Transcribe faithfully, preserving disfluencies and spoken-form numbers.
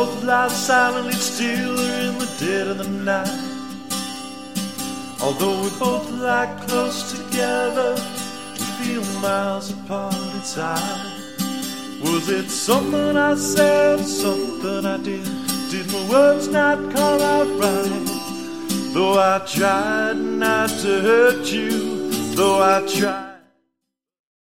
both lie silently still in the dead of the night. Although we both lie close together, we feel miles apart inside. Was it something I said, something I did? Did my words not come out right? Though I tried not to hurt you, though I tried